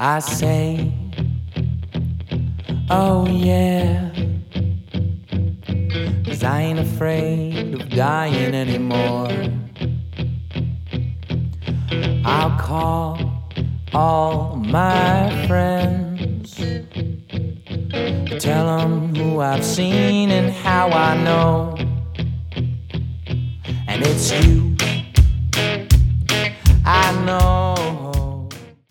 I say, oh yeah, 'cause I ain't afraid of dying anymore. I'll call all my friends, tell them who I've seen and how I know. And it's you